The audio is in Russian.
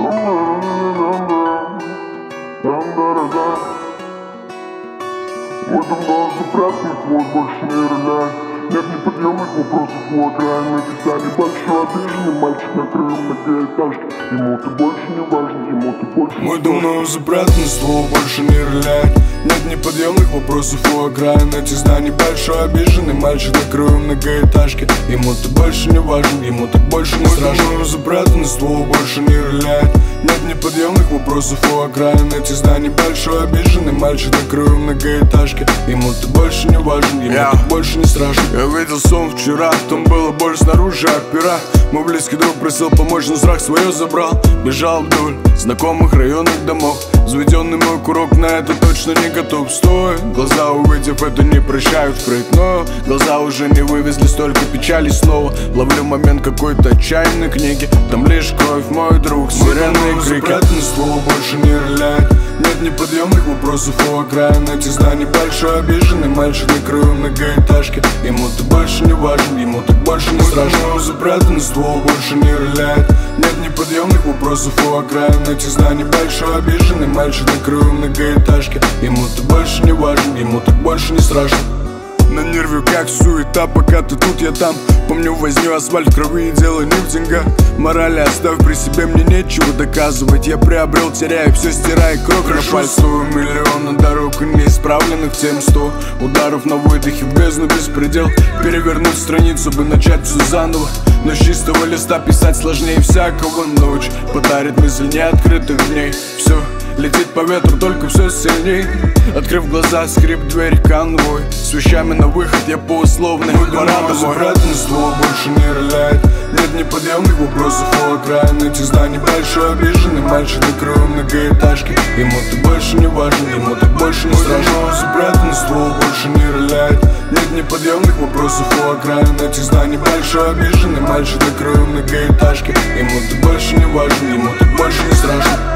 Вот давно запрятанный хвост больше не роляет. Нет неподъемных вопросов у окраин. Всегда небольшой обиженный мальчик на краю многоэтажки. Ему ты больше не важен, ему ты больше не мой давно запрятанный ствол больше не роляет. Нет неподъемных вопросов у окраин этих зданий. Большой обиженный мальчик на краю многоэтажки. Ему ты больше не важен, ему так больше не страшно. Мой давно запрятанный ствол больше не роляет. Нет неподъемных вопросов у окраин этих зданий. Большой обиженный мальчик на краю многоэтажки. Ему ты больше не важен, ему так больше не страшно. Я видел сон вчера, там было боль снаружи от пера. Мой близкий друг просил помочь, но страх свое забрал. Бежал вдоль знакомых районных домов. Заведенный мой курок на это точно не готов. Стоит, глаза увидев это не прощают вкрыть. Но глаза уже не вывезли столько печали снова. Ловлю момент какой-то отчаянной книги. Там лишь кровь, мой друг, сирены и крики. Запрятанный ствол больше не роляет. Нет неподъемных вопросов у окраин этих зданий. Большой обиженный мальчик на краю многоэтажки. Ему ты больше не важен, ему так больше не страшно. Запрятанный ствол больше не роляет. Нет неподъемных вопросов у окраин этих зданий. Большой обиженный мальчик на краю многоэтажки. Ему ты больше не важен, ему так больше не страшно. На нерве как суета, пока ты тут, я там. Помню возню, асфальт в крови и дело не в деньгах. Морали оставь при себе, мне нечего доказывать. Я приобрел, теряю, все стирая кровь на пальцах. Миллионы дорог и неисправленных тем 100 ударов на выдохе в бездну беспредел. Перевернуть страницу бы начать все заново. Но с чистого листа писать сложнее всякого. Ночь подарит мысль неоткрытых дней. Все летит по ветру, только все сильней. Открыв глаза, скрип дверь, конвой. С вещами на выход, я по условной. Пора домой. Запрятанный ствол больше не роляет. Нет неподъемных вопросов у окраин этих зданий. Большой обиженный мальчик на краю многоэтажки. Ему ты больше не важен, ему так больше не страшно. Запрятанный ствол больше не роляет. Нет неподъемных вопросов у окраин этих зданий. Большой обиженный мальчик на краю многоэтажки. Ему ты больше не важен, ему так больше не страшно.